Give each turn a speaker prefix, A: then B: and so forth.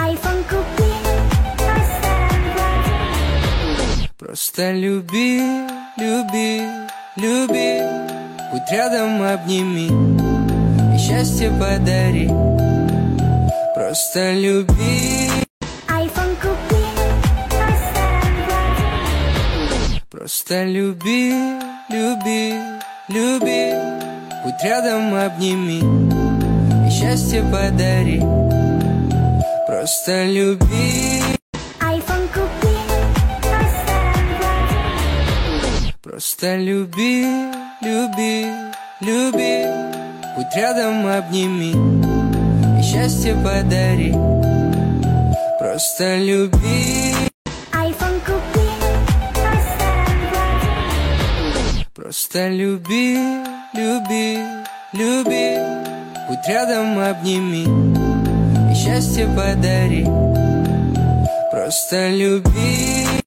A: iPhone купи,
B: Просто люби, люби, люби. Будь рядом, обними и счастье подари. Просто люби.
A: iPhone купи,
B: Просто люби, люби, люби. Будь рядом, обними и счастье подари. Просто люби.
A: iPhone купи,
B: Просто люби, люби, люби. Будь рядом, обними и счастье подари. Просто люби.
A: iPhone купи,
B: Просто люби, люби, люби. Будь рядом, обними и счастье подари. Просто люби.